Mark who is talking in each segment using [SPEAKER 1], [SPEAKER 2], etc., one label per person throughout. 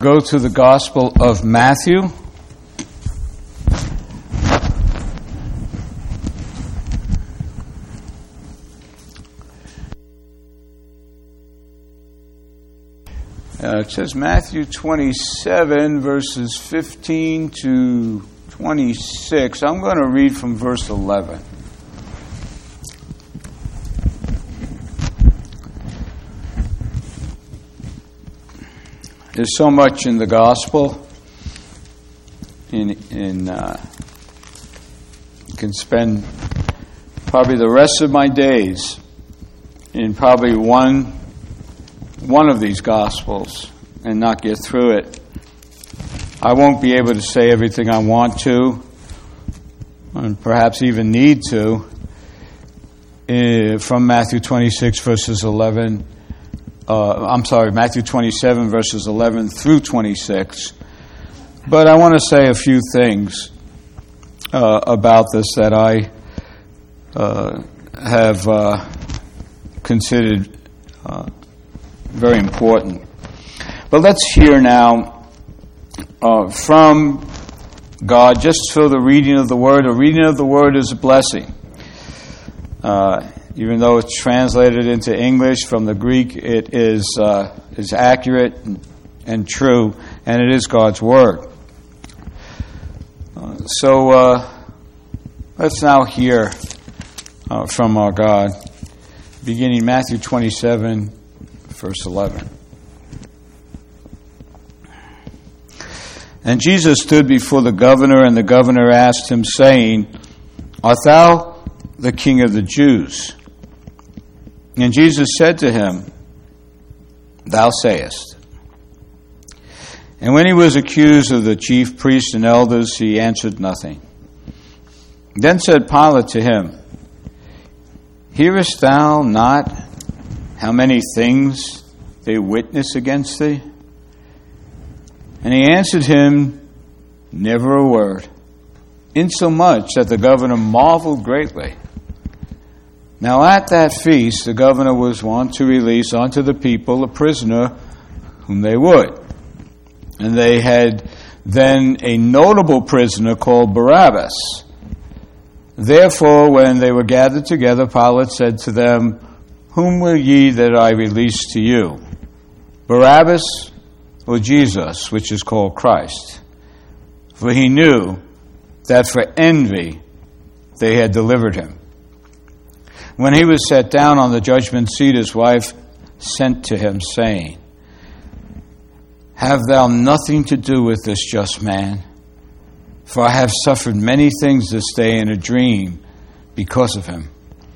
[SPEAKER 1] Go to the Gospel of Matthew. It says Matthew 27, verses 15 to 26. I'm going to read from verse 11. There's so much in the gospel. I can spend probably the rest of my days in probably one of these gospels and not get through it. I won't be able to say everything I want to, and perhaps even need to, from Matthew 26 verses 11. Matthew 27 verses 11 through 26. But I want to say a few things about this that I have considered very important. But let's hear now from God, just for the reading of the Word. A reading of the Word is a blessing. Even though it's translated into English from the Greek, it is accurate and true, and it is God's Word. So let's now hear from our God, beginning Matthew 27, verse 11. And Jesus stood before the governor, and the governor asked him, saying, "Art thou the King of the Jews?" And Jesus said to him, "Thou sayest." And when he was accused of the chief priests and elders, he answered nothing. Then said Pilate to him, "Hearest thou not how many things they witness against thee?" And he answered him, "Never a word," insomuch that the governor marveled greatly. Now at that feast the governor was wont to release unto the people a prisoner whom they would. And they had then a notable prisoner called Barabbas. Therefore, when they were gathered together, Pilate said to them, "Whom will ye that I release to you, Barabbas or Jesus, which is called Christ?" For he knew that for envy they had delivered him. When he was set down on the judgment seat, his wife sent to him, saying, "Have thou nothing to do with this just man? For I have suffered many things this day in a dream because of him."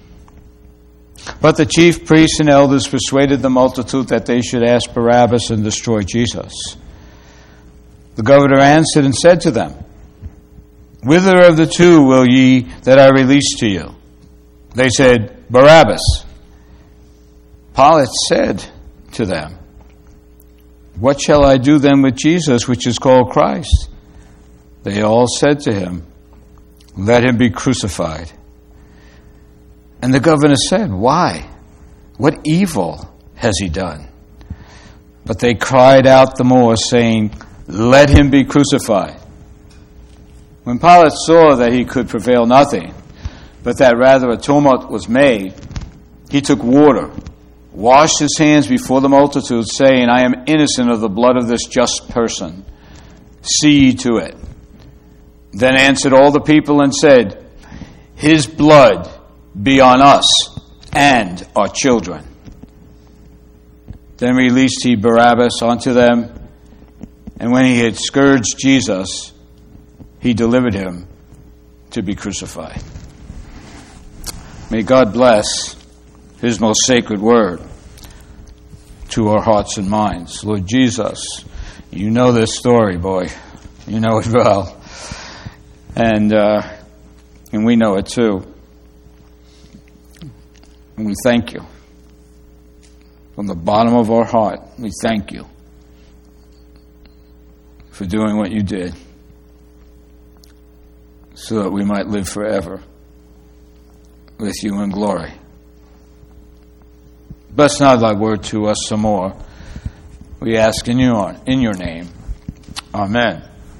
[SPEAKER 1] But the chief priests and elders persuaded the multitude that they should ask Barabbas and destroy Jesus. The governor answered and said to them, "Whither of the two will ye that I release to you?" They said, "Barabbas." Pilate said to them, "What shall I do then with Jesus, which is called Christ?" They all said to him, "Let him be crucified." And the governor said, "Why? What evil has he done?" But they cried out the more, saying, "Let him be crucified." When Pilate saw that he could prevail nothing, but that rather a tumult was made, he took water, washed his hands before the multitude, saying, "I am innocent of the blood of this just person. See ye to it." Then answered all the people and said, "His blood be on us and our children." Then released he Barabbas unto them, and when he had scourged Jesus, he delivered him to be crucified. May God bless His most sacred word to our hearts and minds. Lord Jesus, you know this story, boy. You know it well. And we know it too. And we thank you. From the bottom of our heart, we thank you for doing what you did so that we might live forever with you in glory. Bless now thy word to us some more, we ask in your name. Amen.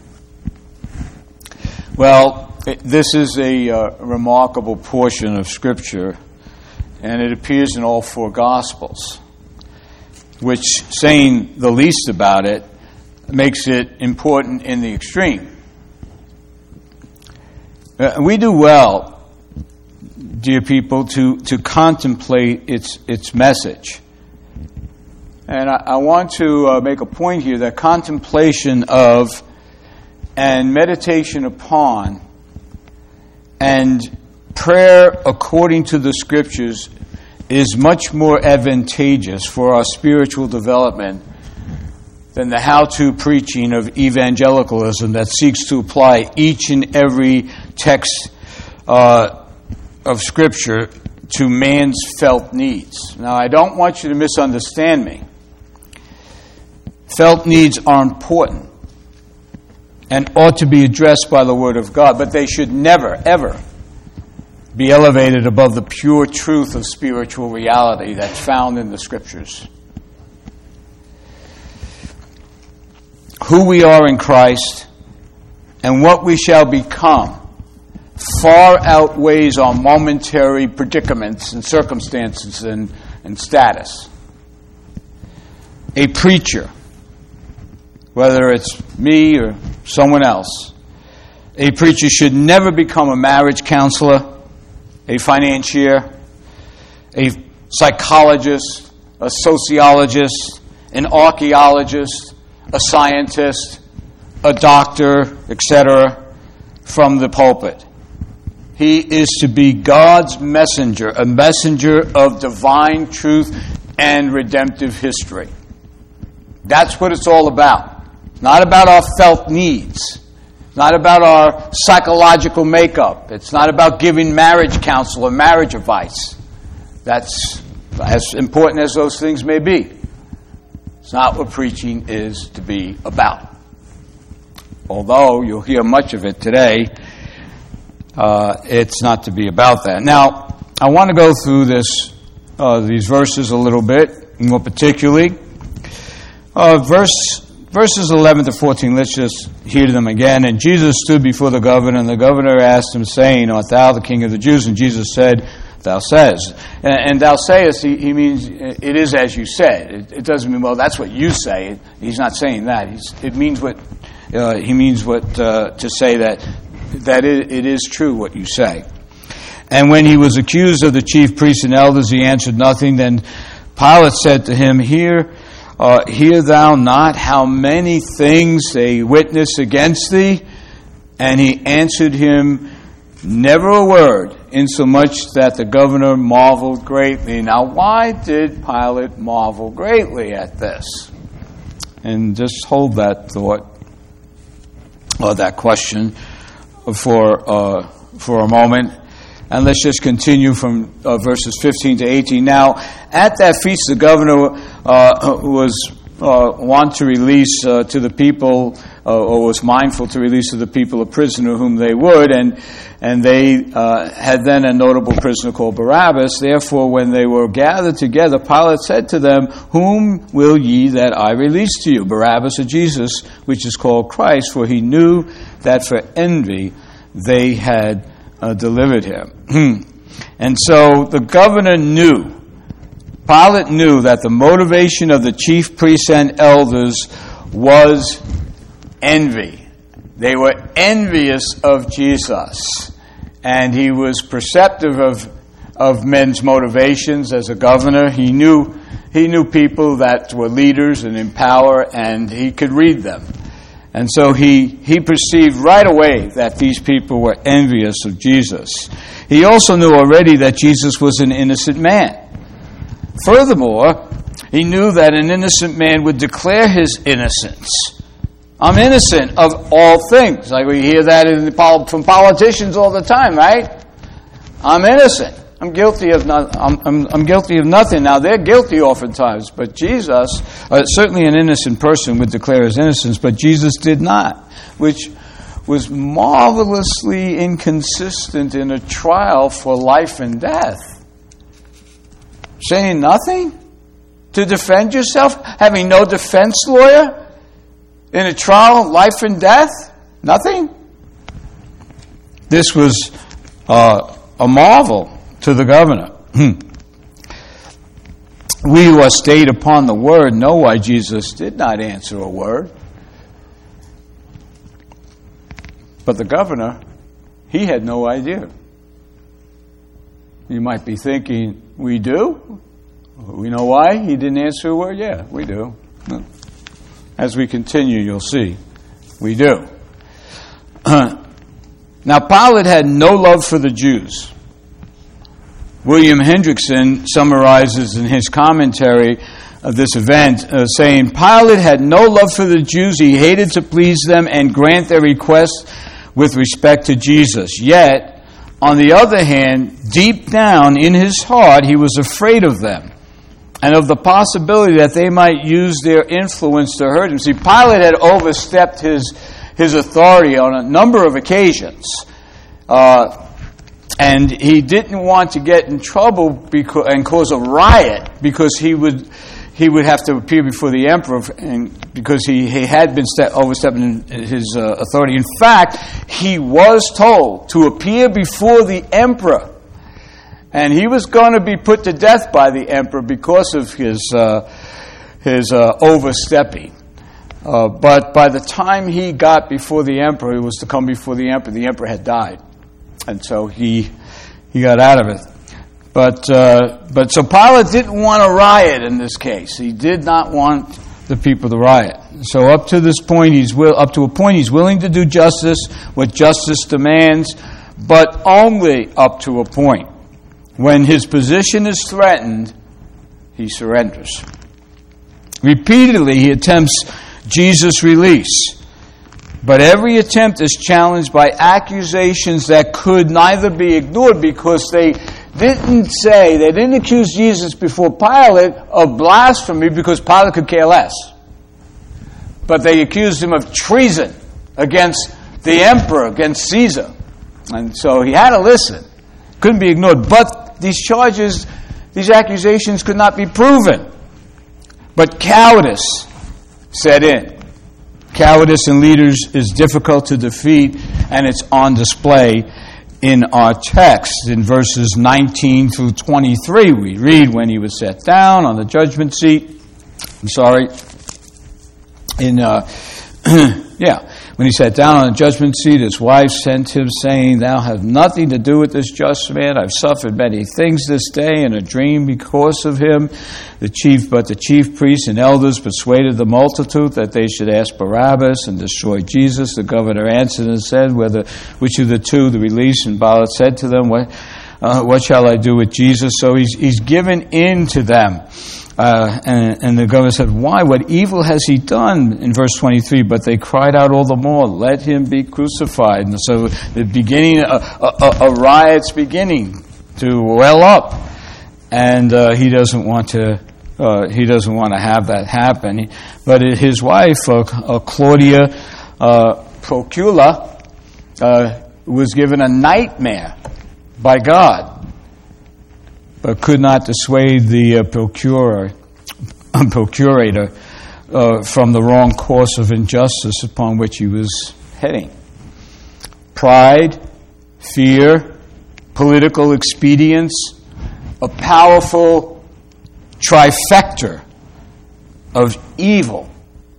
[SPEAKER 1] Well, this is a remarkable portion of Scripture, and it appears in all four Gospels, which, saying the least about it, makes it important in the extreme. We do well, dear people, to contemplate its message. And I want to make a point here that contemplation of and meditation upon and prayer according to the Scriptures is much more advantageous for our spiritual development than the how-to preaching of evangelicalism that seeks to apply each and every text of Scripture to man's felt needs. Now, I don't want you to misunderstand me. Felt needs are important and ought to be addressed by the Word of God, but they should never, ever be elevated above the pure truth of spiritual reality that's found in the Scriptures. Who we are in Christ and what we shall become far outweighs our momentary predicaments and circumstances and status. A preacher, whether it's me or someone else, a preacher should never become a marriage counselor, a financier, a psychologist, a sociologist, an archaeologist, a scientist, a doctor, etc., from the pulpit. He is to be God's messenger, a messenger of divine truth and redemptive history. That's what it's all about. Not about our felt needs. Not about our psychological makeup. It's not about giving marriage counsel or marriage advice. That's as important as those things may be. It's not what preaching is to be about. Although you'll hear much of it today, it's not to be about that. Now, I want to go through these verses a little bit, more particularly. Verses 11 to 14, let's just hear them again. And Jesus stood before the governor, and the governor asked him, saying, Art thou the King of the Jews? And Jesus said, Thou sayest. And thou sayest, he means, it is as you said. It doesn't mean, well, that's what you say. He's not saying that. It means what, he means what, to say that it is true what you say. And when he was accused of the chief priests and elders, he answered nothing. Then Pilate said to him, Hear thou not how many things they witness against thee? And he answered him, Never a word, insomuch that the governor marveled greatly. Now, why did Pilate marvel greatly at this? And just hold that thought, or that question, for a moment. And let's just continue from verses 15 to 18. Now, at that feast, the governor was want to release to the people, or was mindful to release to the people a prisoner whom they would, and they had then a notable prisoner called Barabbas. Therefore, when they were gathered together, Pilate said to them, Whom will ye that I release to you, Barabbas or Jesus, which is called Christ? For he knew that for envy they had delivered him. And so the governor knew, Pilate knew that the motivation of the chief priests and elders was envy. They were envious of Jesus. And he was perceptive of men's motivations as a governor. He knew people that were leaders and in power, and he could read them. And so he perceived right away that these people were envious of Jesus. He also knew already that Jesus was an innocent man. Furthermore, he knew that an innocent man would declare his innocence. I'm innocent of all things. Like we hear that from politicians all the time, right? I'm innocent. I'm guilty of I'm guilty of nothing. Now, they're guilty oftentimes, but Jesus, certainly an innocent person would declare his innocence, but Jesus did not, which was marvelously inconsistent in a trial for life and death. Saying nothing? to defend yourself, having no defense lawyer in a trial, life and death? Nothing? This was a marvel to the governor. We who are stayed upon the word know why Jesus did not answer a word. But the governor, he had no idea. You might be thinking, we do? We know why he didn't answer a word? Yeah, we do. As we continue, you'll see. We do. Now, Pilate had no love for the Jews. William Hendrickson summarizes in his commentary of this event, saying, Pilate had no love for the Jews. He hated to please them and grant their requests with respect to Jesus. Yet, on the other hand, deep down in his heart, he was afraid of them and of the possibility that they might use their influence to hurt him. See, Pilate had overstepped his authority on a number of occasions. And he didn't want to get in trouble and cause a riot because he would have to appear before the emperor, and because he had been overstepping his authority. In fact, he was told to appear before the emperor, and he was going to be put to death by the emperor because of his overstepping. But by the time he got before the emperor, he was to come before the emperor had died. And so he got out of it. But so Pilate didn't want a riot in this case. He did not want the people to riot. So up to a point, he's willing to do justice, what justice demands, but only up to a point. When his position is threatened, he surrenders. Repeatedly, he attempts Jesus' release. But every attempt is challenged by accusations that could neither be ignored, because they didn't accuse Jesus before Pilate of blasphemy, because Pilate could care less. But they accused him of treason against the emperor, against Caesar. And so he had to listen. Couldn't be ignored. But these accusations could not be proven. But cowardice set in. Cowardice in leaders is difficult to defeat, and it's on display in our text. In verses 19 through 23, we read, when he was set down on the judgment seat. When he sat down on the judgment seat, his wife sent him, saying, Thou have nothing to do with this just man. I've suffered many things this day in a dream because of him. The chief priests and elders persuaded the multitude that they should ask Barabbas and destroy Jesus. The governor answered and said, which of the two the release? And Pilate said to them, What shall I do with Jesus? So he's given in to them. And the governor said, Why? What evil has he done? In verse 23, but they cried out all the more, Let him be crucified. And so the beginning, a riot's beginning to well up. And he doesn't want to have that happen. But his wife, Claudia Procula, was given a nightmare by God, but could not dissuade the procurator from the wrong course of injustice upon which he was heading. Pride, fear, political expedience, a powerful trifecta of evil,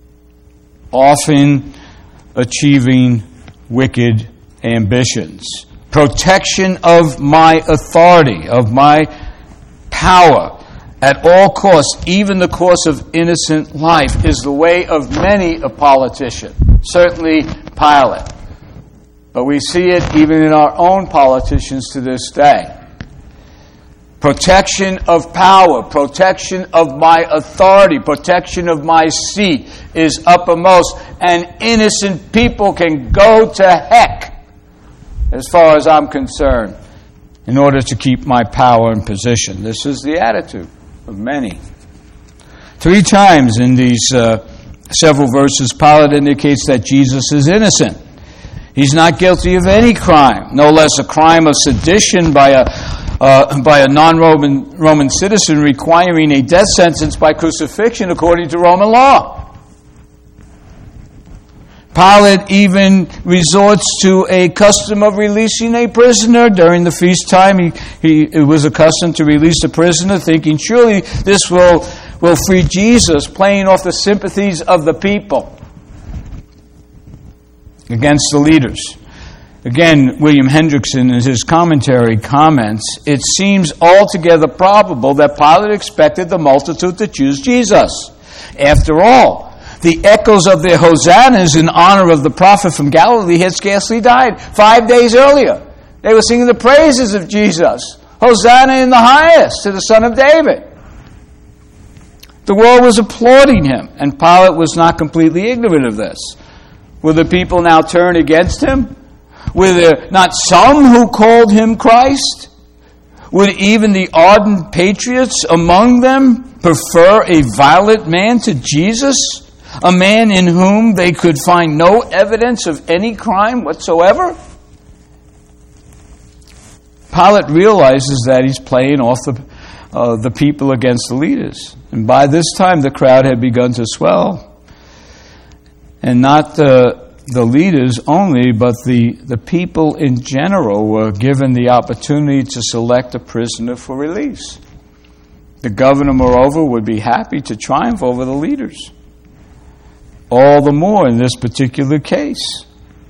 [SPEAKER 1] often achieving wicked ambitions. Protection of my authority, of my power, at all costs, even the cost of innocent life, is the way of many a politician. Certainly Pilate. But we see it even in our own politicians to this day. Protection of power, protection of my authority, protection of my seat is uppermost, and innocent people can go to heck, as far as I'm concerned, in order to keep my power and position. This is the attitude of many. 3 times in these several verses, Pilate indicates that Jesus is innocent. He's not guilty of any crime, no less a crime of sedition by by a non-Roman citizen requiring a death sentence by crucifixion according to Roman law. Pilate even resorts to a custom of releasing a prisoner during the feast time. He was accustomed to release a prisoner, thinking surely this will free Jesus, playing off the sympathies of the people against the leaders. Again, William Hendrickson in his commentary comments, it seems altogether probable that Pilate expected the multitude to choose Jesus. After all, the echoes of their hosannas in honor of the prophet from Galilee had scarcely died. 5 days earlier, they were singing the praises of Jesus. Hosanna in the highest to the Son of David. The world was applauding him, and Pilate was not completely ignorant of this. Will the people now turn against him? Were there not some who called him Christ? Would even the ardent patriots among them prefer a violent man to Jesus? A man in whom they could find no evidence of any crime whatsoever? Pilate realizes that he's playing off the people against the leaders. And by this time, the crowd had begun to swell. And not the leaders only, but the people in general were given the opportunity to select a prisoner for release. The governor, moreover, would be happy to triumph over the leaders. All the more in this particular case.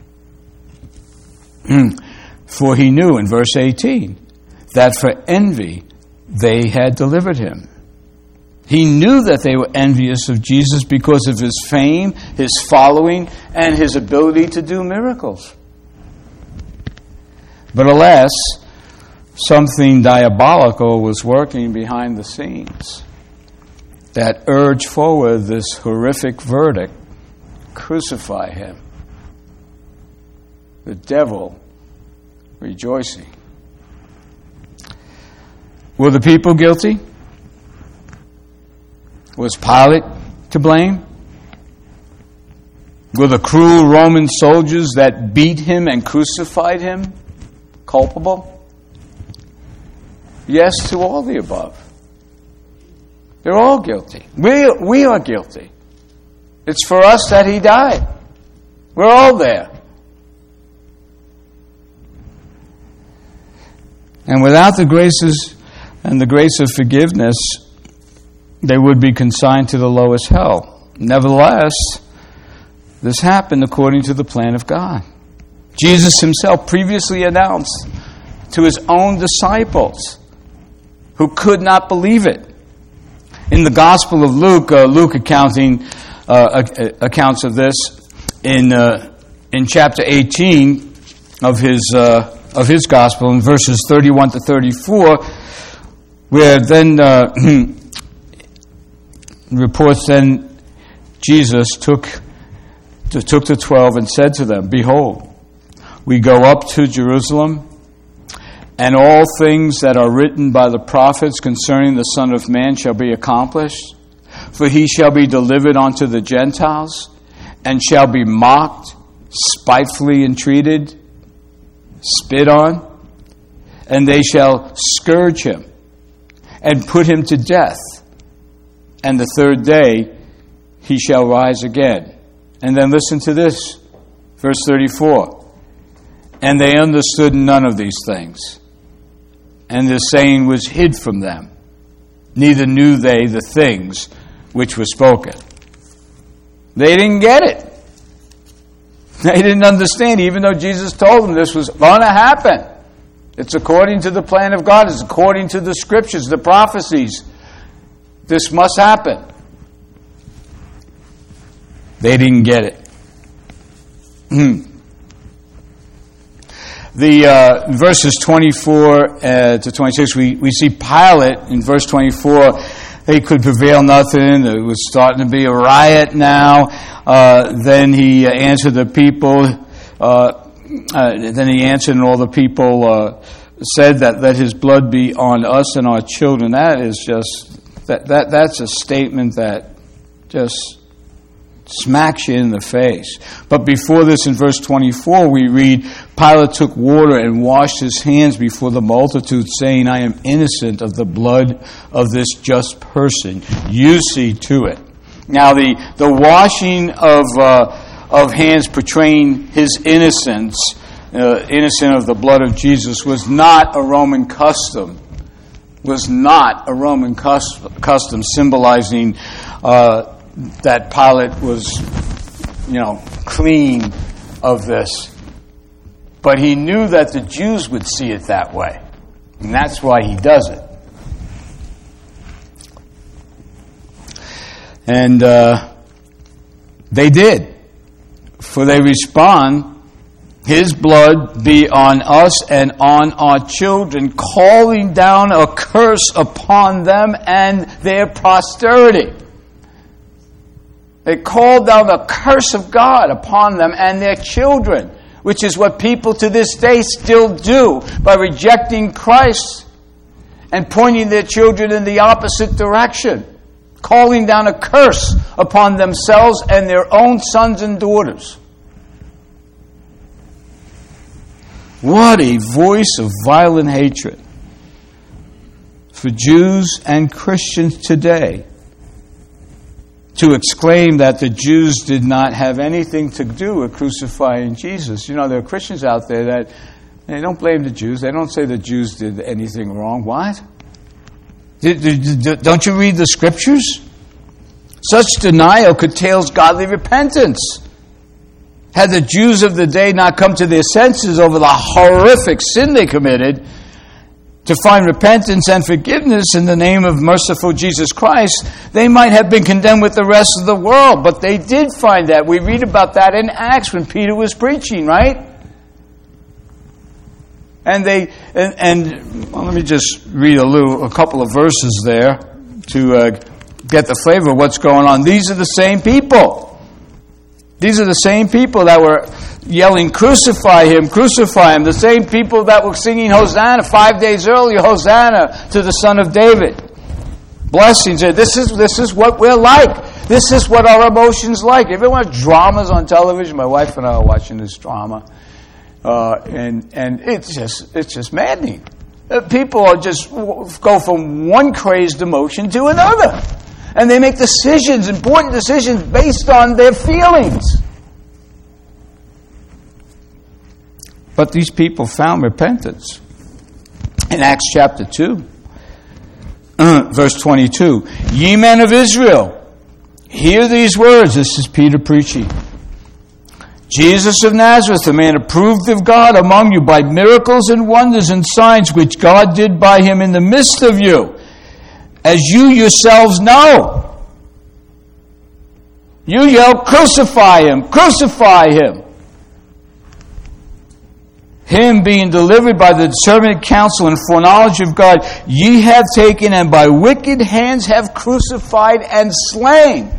[SPEAKER 1] For he knew in verse 18 that for envy they had delivered him. He knew that they were envious of Jesus because of his fame, his following, and his ability to do miracles. But alas, something diabolical was working behind the scenes that urged forward this horrific verdict: crucify him. The devil rejoicing. Were the people guilty? Was Pilate to blame? Were the cruel Roman soldiers that beat him and crucified him culpable? Yes to all the above. They're all guilty. We are guilty. It's for us that he died. We're all there. And without the graces and the grace of forgiveness, they would be consigned to the lowest hell. Nevertheless, this happened according to the plan of God. Jesus himself previously announced to his own disciples who could not believe it. In the Gospel of Luke, Luke accounts of this in chapter 18 of his Gospel, in verses 31 to 34, where then reports then Jesus took the 12 and said to them, "Behold, we go up to Jerusalem, and all things that are written by the prophets concerning the Son of Man shall be accomplished. For he shall be delivered unto the Gentiles, and shall be mocked, spitefully entreated, spit on, and they shall scourge him, and put him to death. And the third day he shall rise again." And then listen to this, verse 34. "And they understood none of these things, and the saying was hid from them. Neither knew they the things which were spoken." They didn't get it. They didn't understand, even though Jesus told them this was going to happen. It's according to the plan of God. It's according to the scriptures, the prophecies. This must happen. They didn't get it. The verses 24 to 26, we see Pilate in verse 24. He could prevail nothing. It was starting to be a riot now. Then he answered the people. Then he answered, and all the people said that let his blood be on us and our children. That is just that's a statement that just Smacks you in the face. But before this, in verse 24, we read, Pilate took water and washed his hands before the multitude, saying, I am innocent of the blood of this just person. You see to it. Now, the washing of hands portraying his innocence, innocent of the blood of Jesus, was not a Roman custom. Was not a Roman custom symbolizing that Pilate was, clean of this. But he knew that the Jews would see it that way. And that's why he does it. And they did. For they respond, his blood be on us and on our children, calling down a curse upon them and their posterity. They called down the curse of God upon them and their children, which is what people to this day still do by rejecting Christ and pointing their children in the opposite direction, calling down a curse upon themselves and their own sons and daughters. What a voice of violent hatred for Jews and Christians today to exclaim that the Jews did not have anything to do with crucifying Jesus. There are Christians out there that they don't blame the Jews. They don't say the Jews did anything wrong. What? Don't you read the Scriptures? Such denial curtails godly repentance. Had the Jews of the day not come to their senses over the horrific sin they committed, to find repentance and forgiveness in the name of merciful Jesus Christ, they might have been condemned with the rest of the world. But they did find that. We read about that in Acts when Peter was preaching, right? And let me just read a couple of verses there to get the flavor of what's going on. These are the same people. These are the same people that were yelling, crucify him, crucify him. The same people that were singing Hosanna 5 days earlier, Hosanna to the Son of David. Blessings. This is what we're like. This is what our emotions like. If you want dramas on television, my wife and I are watching this drama. And it's just maddening. People are just go from one crazed emotion to another. And they make decisions, important decisions, based on their feelings. But these people found repentance. In Acts chapter 2, verse 22, Ye men of Israel, hear these words. This is Peter preaching. Jesus of Nazareth, a man approved of God among you by miracles and wonders and signs which God did by him in the midst of you, as you yourselves know. You yell, crucify him, crucify him. Him being delivered by the determinate counsel and foreknowledge of God, ye have taken and by wicked hands have crucified and slain.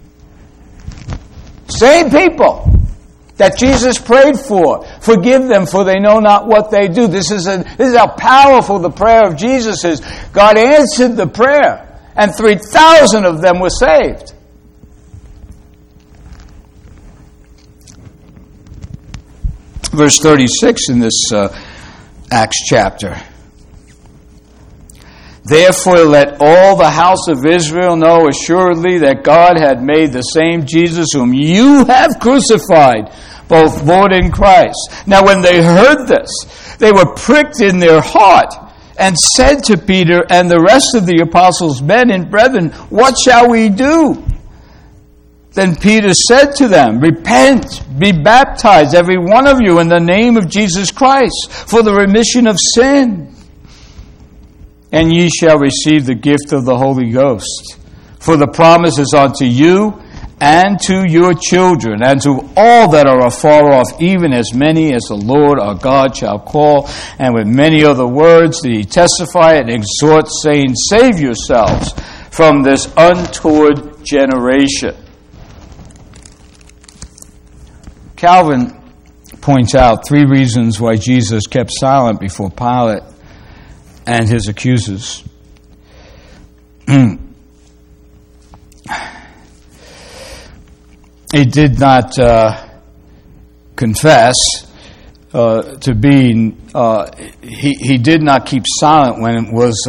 [SPEAKER 1] Same people that Jesus prayed for. Forgive them, for they know not what they do. This is how powerful the prayer of Jesus is. God answered the prayer, and 3,000 of them were saved. Verse 36 in this Acts chapter. Therefore let all the house of Israel know assuredly that God had made the same Jesus whom you have crucified, both Lord and Christ. Now when they heard this, they were pricked in their heart and said to Peter and the rest of the apostles, Men and brethren, what shall we do? Then Peter said to them, Repent, be baptized, every one of you, in the name of Jesus Christ, for the remission of sin. And ye shall receive the gift of the Holy Ghost. For the promise is unto you and to your children, and to all that are afar off, even as many as the Lord our God shall call. And with many other words did he testify and exhort, saying, Save yourselves from this untoward generation. Calvin points out 3 reasons why Jesus kept silent before Pilate and his accusers. he did not confess to being, he did not keep silent when it was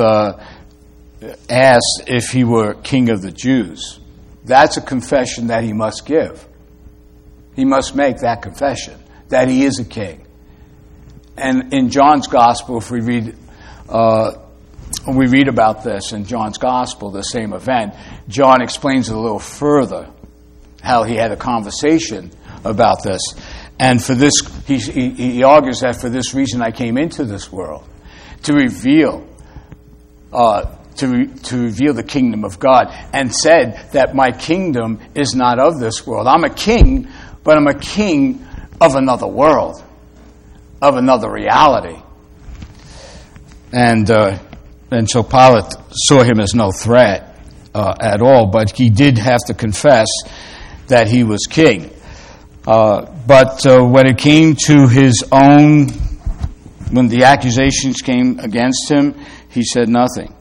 [SPEAKER 1] asked if he were king of the Jews. That's a confession that he must give. He must make that confession, that he is a king. And in John's Gospel, if we read about this in John's Gospel, the same event, John explains it a little further, how he had a conversation about this. And for this, he argues that for this reason I came into this world, to reveal the kingdom of God, and said that my kingdom is not of this world. I'm a king, but I'm a king of another world, of another reality. And so Pilate saw him as no threat at all, but he did have to confess that he was king. But when it came to his own, when the accusations came against him, he said nothing.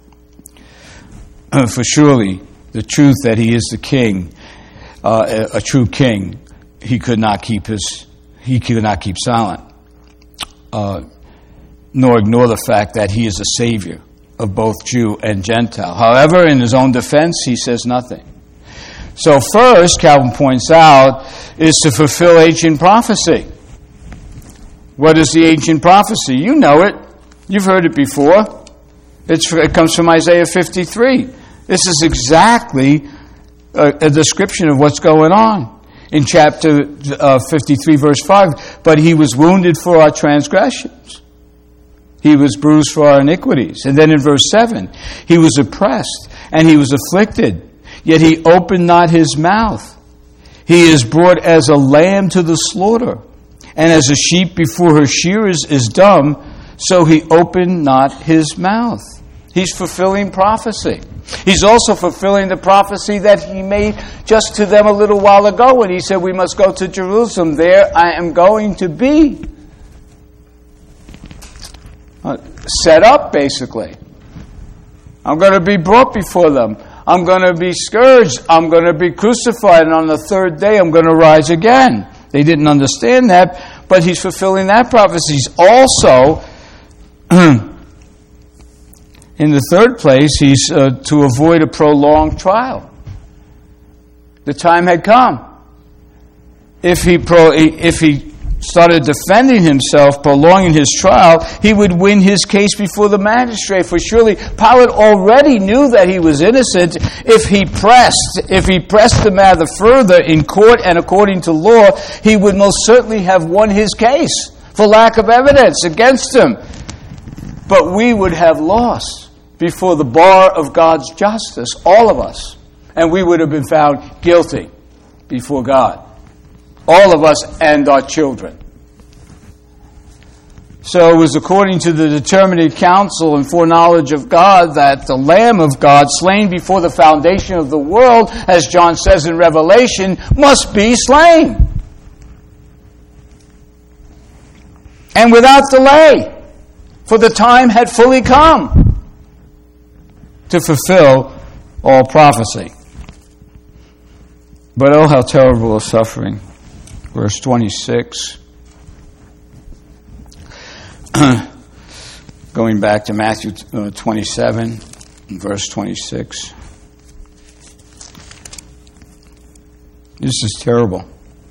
[SPEAKER 1] For surely the truth that he is the king, a true king, he could not keep silent, nor ignore the fact that he is a savior of both Jew and Gentile. However, in his own defense, he says nothing. So first, Calvin points out, is to fulfill ancient prophecy. What is the ancient prophecy? You know it. You've heard it before. It comes from Isaiah 53. This is exactly a description of what's going on. In chapter 53, verse 5, but he was wounded for our transgressions. He was bruised for our iniquities. And then in verse 7, he was oppressed and he was afflicted, yet he opened not his mouth. He is brought as a lamb to the slaughter, and as a sheep before her shearers is dumb, so he opened not his mouth. He's fulfilling prophecy. He's also fulfilling the prophecy that he made just to them a little while ago when he said, we must go to Jerusalem. There I am going to be set up, basically. I'm going to be brought before them. I'm going to be scourged. I'm going to be crucified. And on the third day, I'm going to rise again. They didn't understand that, but he's fulfilling that prophecy. He's also, in the third place, he's to avoid a prolonged trial. The time had come. If he started defending himself, prolonging his trial, he would win his case before the magistrate. For surely Pilate already knew that he was innocent. If he pressed the matter further in court and according to law, he would most certainly have won his case for lack of evidence against him. But we would have lost before the bar of God's justice, all of us, and we would have been found guilty before God. All of us and our children. So it was according to the determinate counsel and foreknowledge of God that the Lamb of God, slain before the foundation of the world, as John says in Revelation, must be slain. And without delay, for the time had fully come to fulfill all prophecy. But oh, how terrible is suffering. Verse 26. Going back to Matthew 27, verse 26. This is terrible.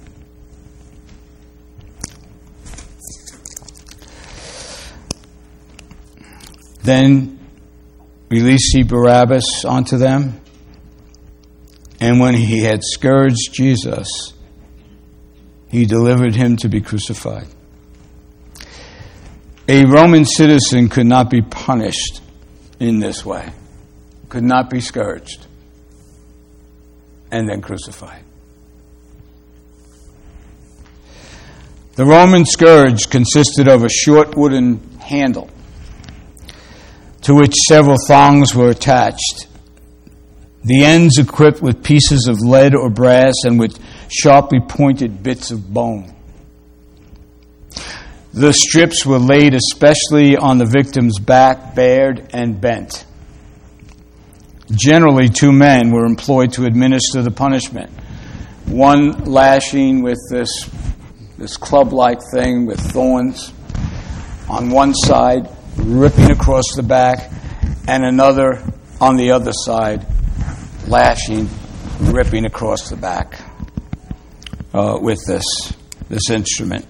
[SPEAKER 1] Then released he Barabbas unto them, and when he had scourged Jesus, he delivered him to be crucified. A Roman citizen could not be punished in this way, could not be scourged and then crucified. The Roman scourge consisted of a short wooden handle to which several thongs were attached, the ends equipped with pieces of lead or brass and with sharply pointed bits of bone. The strips were laid especially on the victim's back, bared and bent. Generally, 2 men were employed to administer the punishment. One lashing with this club-like thing with thorns on one side, ripping across the back, and another on the other side, lashing, ripping across the back with this instrument.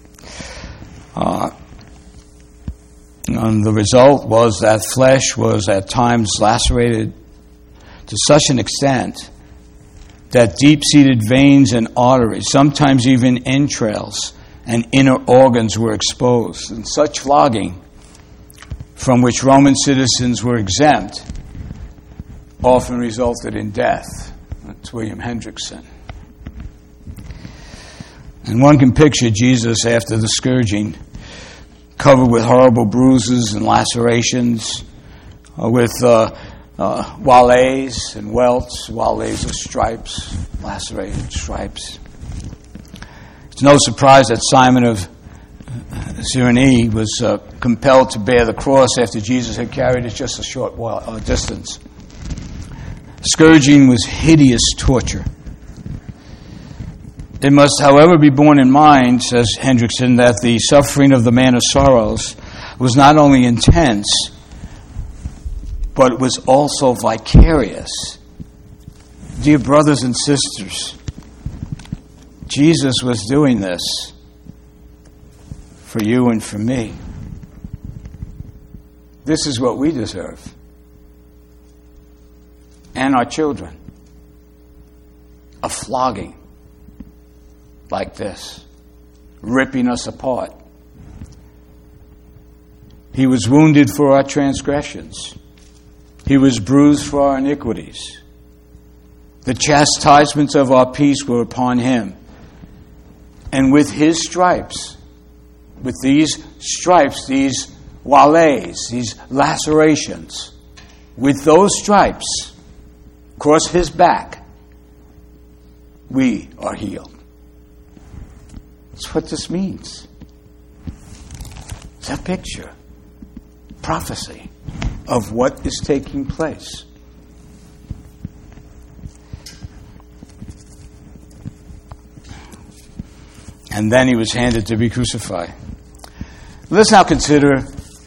[SPEAKER 1] And the result was that flesh was at times lacerated to such an extent that deep-seated veins and arteries, sometimes even entrails and inner organs, were exposed. And such flogging, from which Roman citizens were exempt, often resulted in death. That's William Hendrickson. And one can picture Jesus after the scourging, covered with horrible bruises and lacerations, with wallets and welts. Wallets are stripes, lacerated stripes. It's no surprise that Simon of Cyrene was compelled to bear the cross after Jesus had carried it just a short distance. Scourging was hideous torture. It must, however, be borne in mind, says Hendrickson, that the suffering of the man of sorrows was not only intense, but it was also vicarious. Dear brothers and sisters, Jesus was doing this for you and for me. This is what we deserve. And our children. A flogging like this, ripping us apart. He was wounded for our transgressions. He was bruised for our iniquities. The chastisements of our peace were upon him. And with his stripes, with these stripes, these wallets, these lacerations, with those stripes across his back, we are healed. That's what this means. It's a picture, prophecy of what is taking place. And then he was handed to be crucified. Let's now consider,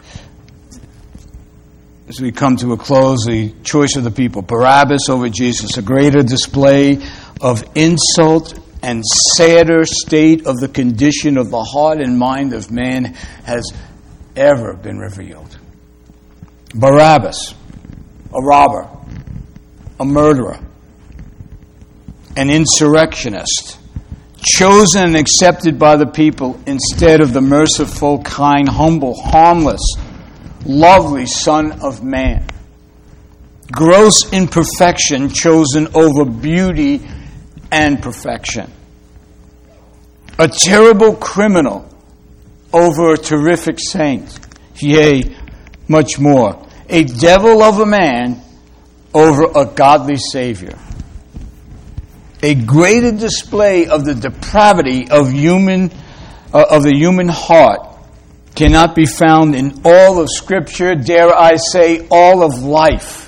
[SPEAKER 1] as we come to a close, the choice of the people. Barabbas over Jesus, a greater display of insult and sadder state of the condition of the heart and mind of man has ever been revealed. Barabbas, a robber, a murderer, an insurrectionist, chosen and accepted by the people instead of the merciful, kind, humble, harmless, lovely Son of Man. Gross imperfection chosen over beauty and perfection. A terrible criminal over a terrific saint. Yea, much more. A devil of a man over a godly Savior. A greater display of the depravity of the human heart cannot be found in all of Scripture, dare I say, all of life.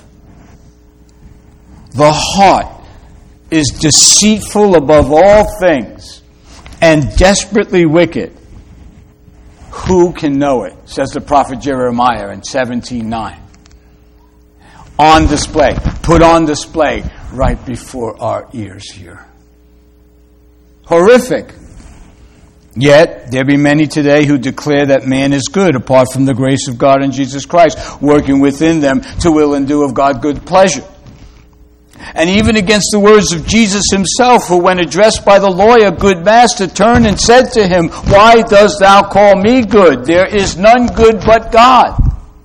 [SPEAKER 1] The heart is deceitful above all things and desperately wicked. Who can know it? Says the prophet Jeremiah in 17:9. On display, put on display right before our ears here. Horrific. Yet, there be many today who declare that man is good apart from the grace of God in Jesus Christ, working within them to will and do of God good pleasure. And even against the words of Jesus himself, who when addressed by the lawyer, good master, turned and said to him, "Why dost thou call me good? There is none good but God."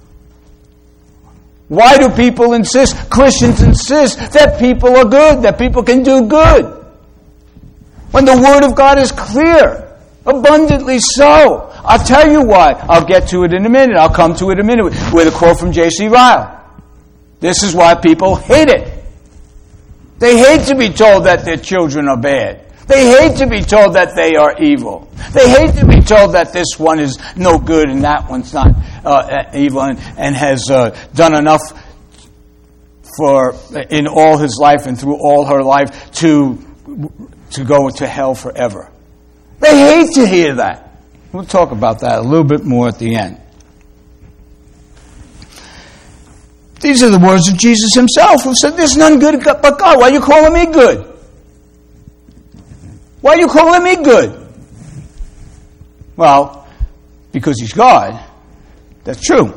[SPEAKER 1] Why do people insist, Christians insist, that people are good, that people can do good? When the Word of God is clear, abundantly so. I'll tell you why. I'll get to it in a minute. I'll come to it in a minute with a quote from J.C. Ryle. This is why people hate it. They hate to be told that their children are bad. They hate to be told that they are evil. They hate to be told that this one is no good and that one's not evil and has done enough for in all his life and through all her life to to go to hell forever. They hate to hear that. We'll talk about that a little bit more at the end. These are the words of Jesus himself, who said, there's none good but God. Why are you calling me good? Why are you calling me good? Well, because he's God. That's true.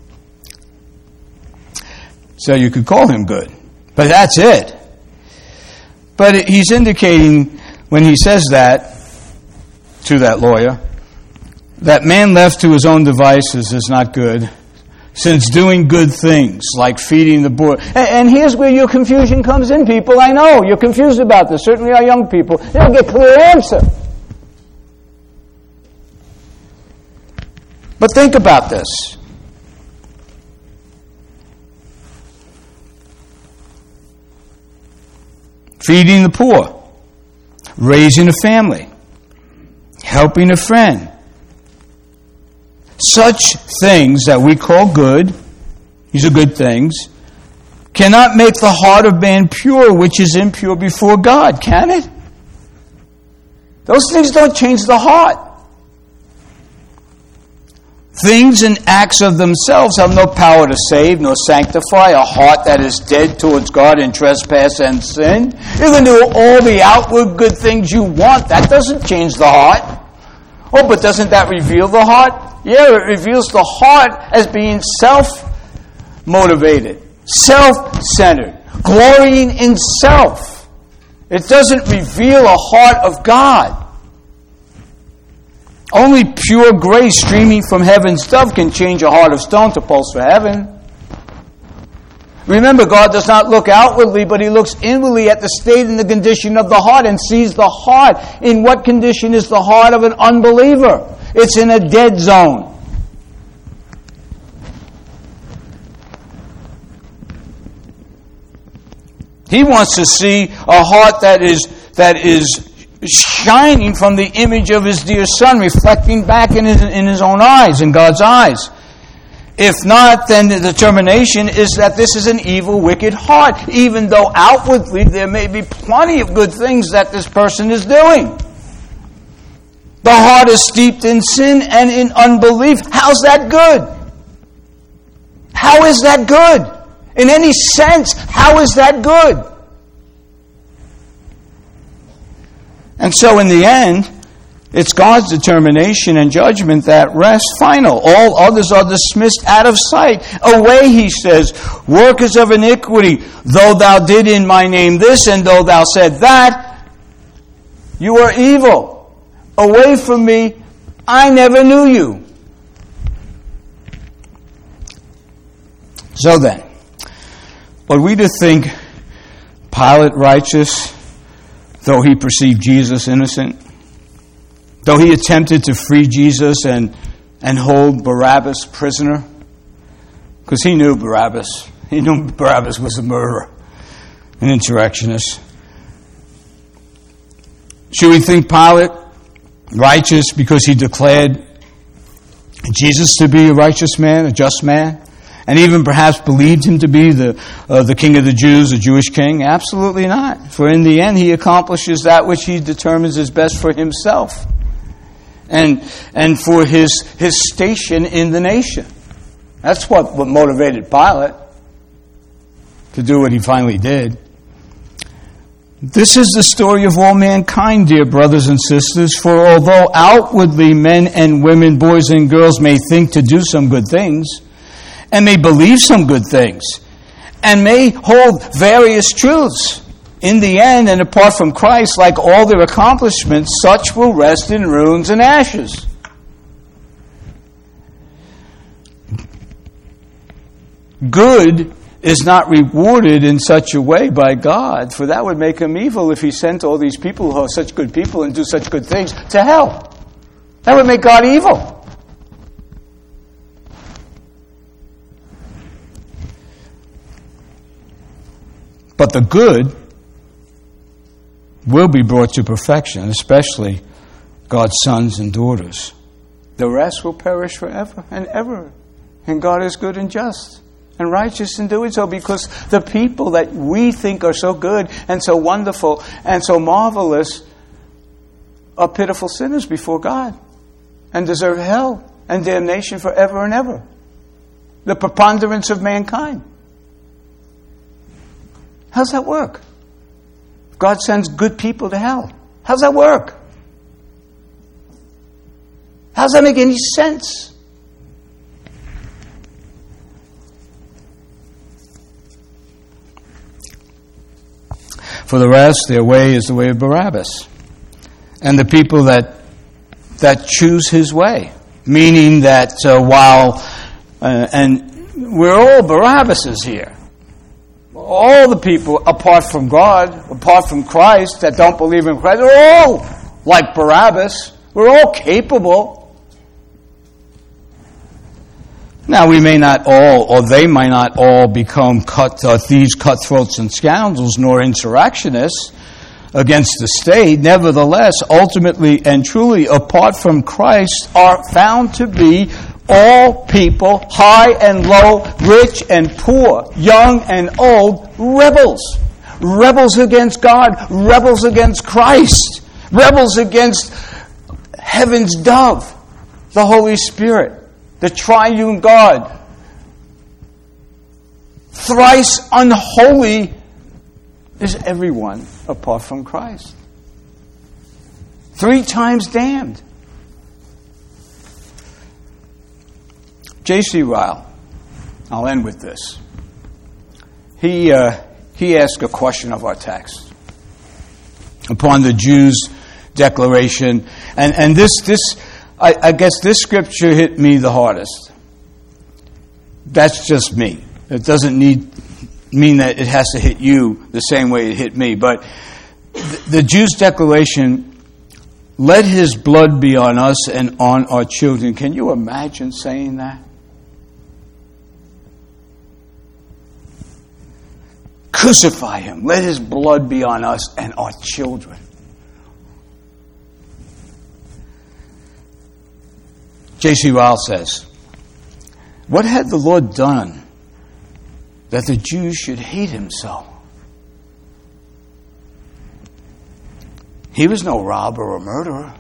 [SPEAKER 1] So you could call him good. But that's it. But he's indicating, when he says that to that lawyer, that man left to his own devices is not good, since doing good things like feeding the poor. And here's where your confusion comes in, people. I know you're confused about this. Certainly our young people. They don't get a clear answer. But think about this. Feeding the poor, raising a family, helping a friend. Such things that we call good, these are good things, cannot make the heart of man pure, which is impure before God, can it? Those things don't change the heart. Things and acts of themselves have no power to save nor sanctify a heart that is dead towards God in trespass and sin. You can do all the outward good things you want. That doesn't change the heart. Oh, but doesn't that reveal the heart? Yeah, it reveals the heart as being self-motivated, self-centered, glorying in self. It doesn't reveal a heart of God. Only pure grace streaming from heaven's dove can change a heart of stone to pulse for heaven. Remember, God does not look outwardly, but he looks inwardly at the state and the condition of the heart and sees the heart. In what condition is the heart of an unbeliever? It's in a dead zone. He wants to see a heart that is shining from the image of his dear Son, reflecting back in his own eyes, in God's eyes. If not, then the determination is that this is an evil, wicked heart, even though outwardly there may be plenty of good things that this person is doing. The heart is steeped in sin and in unbelief. How's that good? How is that good? In any sense, how is that good? And so in the end, it's God's determination and judgment that rests final. All others are dismissed out of sight. Away, he says, workers of iniquity, though thou did in my name this, and though thou said that, you are evil. Away from me, I never knew you. So then, are we to think Pilate righteous, though he perceived Jesus innocent? Though he attempted to free Jesus and hold Barabbas prisoner? Because he knew Barabbas. He knew Barabbas was a murderer, an insurrectionist. Should we think Pilate righteous because he declared Jesus to be a righteous man, a just man, and even perhaps believed him to be the king of the Jews, a Jewish king? Absolutely not. For in the end, he accomplishes that which he determines is best for himself and for his station in the nation. That's what motivated Pilate to do what he finally did. This is the story of all mankind, dear brothers and sisters, for although outwardly men and women, boys and girls may think to do some good things, and may believe some good things, and may hold various truths, in the end, and apart from Christ, like all their accomplishments, such will rest in ruins and ashes. Good is not rewarded in such a way by God, for that would make him evil if he sent all these people who are such good people and do such good things to hell. That would make God evil. But the good will be brought to perfection, especially God's sons and daughters. The rest will perish forever and ever. And God is good and just. and righteous in doing so, because the people that we think are so good and so wonderful and so marvelous are pitiful sinners before God and deserve hell and damnation forever and ever. The preponderance of mankind. How's that work? God sends good people to hell. How's that work? How does that make any sense? For the rest, their way is the way of Barabbas. And the people that choose his way. Meaning that and we're all Barabbases here. All the people, apart from God, apart from Christ, that don't believe in Christ, are all like Barabbas. We're all capable. Now, we may not all, or they might not all become thieves, cutthroats, and scoundrels, nor insurrectionists against the state. Nevertheless, ultimately and truly, apart from Christ, are found to be all people, high and low, rich and poor, young and old, rebels. Rebels against God, rebels against Christ, rebels against heaven's dove, the Holy Spirit, the triune God. Thrice unholy is everyone apart from Christ. 3 times damned. J.C. Ryle, I'll end with this. He asked a question of our text upon the Jews' declaration, and this I guess this scripture hit me the hardest. That's just me. It doesn't mean that it has to hit you the same way it hit me. But the Jews' declaration, let his blood be on us and on our children. Can you imagine saying that? Crucify him. Let his blood be on us and our children. J.C. Ryle says, what had the Lord done that the Jews should hate him so? He was no robber or murderer.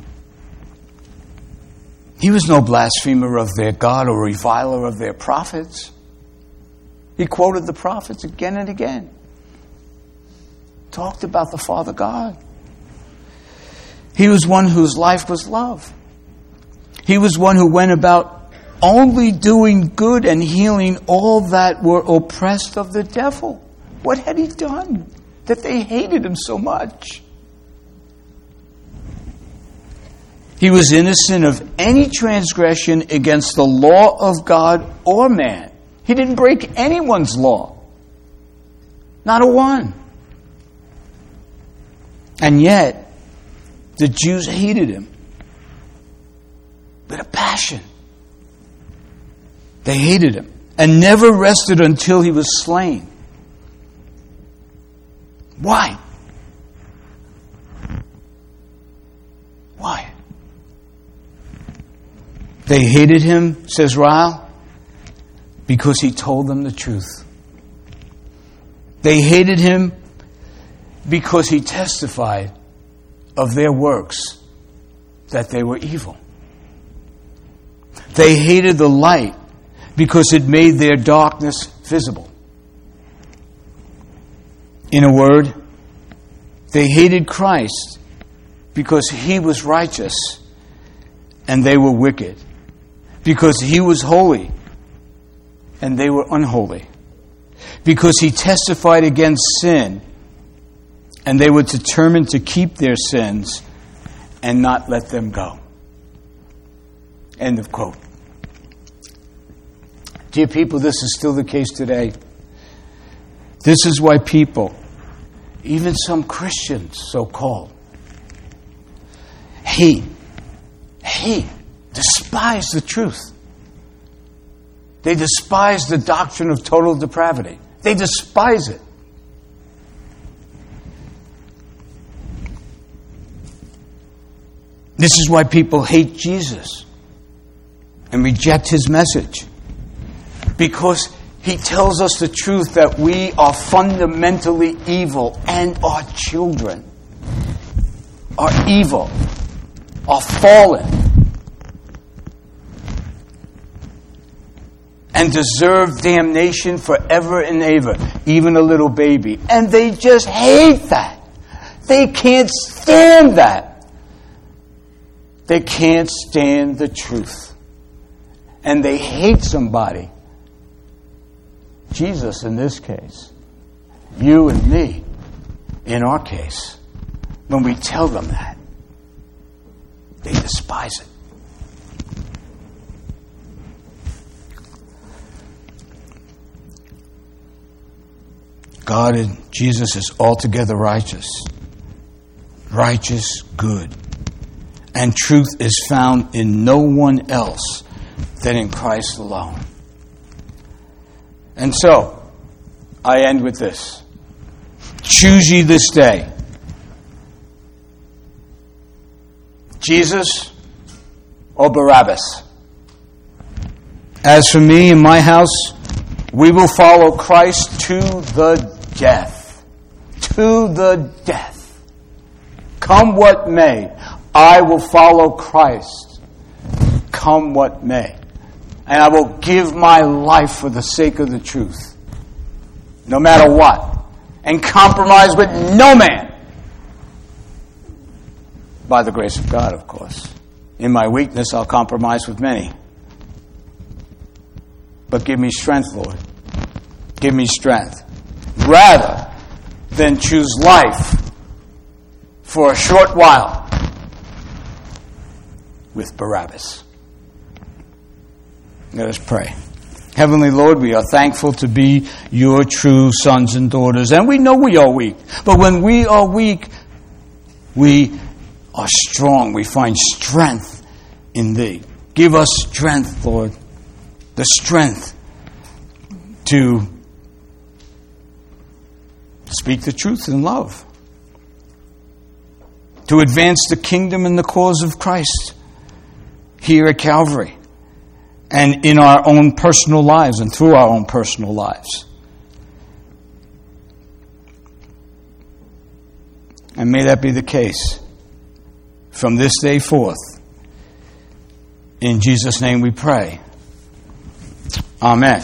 [SPEAKER 1] He was no blasphemer of their God or reviler of their prophets. He quoted the prophets again and again. Talked about the Father God. He was one whose life was love. He was one who went about only doing good and healing all that were oppressed of the devil. What had he done that they hated him so much? He was innocent of any transgression against the law of God or man. He didn't break anyone's law. Not a one. And yet, the Jews hated him with a passion. They hated him and never rested until he was slain. Why? Why? They hated him, says Ryle, because he told them the truth. They hated him because he testified of their works that they were evil. They hated the light because it made their darkness visible. In a word, they hated Christ because he was righteous and they were wicked. Because he was holy and they were unholy. Because he testified against sin and they were determined to keep their sins and not let them go. End of quote. Dear people, this is still the case today. This is why people, even some Christians, so-called, despise the truth. They despise the doctrine of total depravity. They despise it. This is why people hate Jesus and reject his message. Because He tells us the truth that we are fundamentally evil, and our children are evil, are fallen, and deserve damnation forever and ever, even a little baby. And they just hate that. They can't stand that. They can't stand the truth. And they hate somebody. Jesus in this case. You and me in our case. When we tell them that, they despise it. God in Jesus is altogether righteous. Righteous, good. And truth is found in no one else than in Christ alone. And so, I end with this. Choose ye this day. Jesus or Barabbas? As for me and my house, we will follow Christ to the death. To the death. Come what may, I will follow Christ. Come what may. And I will give my life for the sake of the truth. No matter what. And compromise with no man. By the grace of God, of course. In my weakness, I'll compromise with many. But give me strength, Lord. Give me strength. Rather than choose life for a short while with Barabbas. Let us pray. Heavenly Lord, we are thankful to be your true sons and daughters. And we know we are weak. But when we are weak, we are strong. We find strength in thee. Give us strength, Lord. The strength to speak the truth in love. To advance the kingdom and the cause of Christ here at Calvary. And in our own personal lives and through our own personal lives. And may that be the case from this day forth. In Jesus' name we pray. Amen.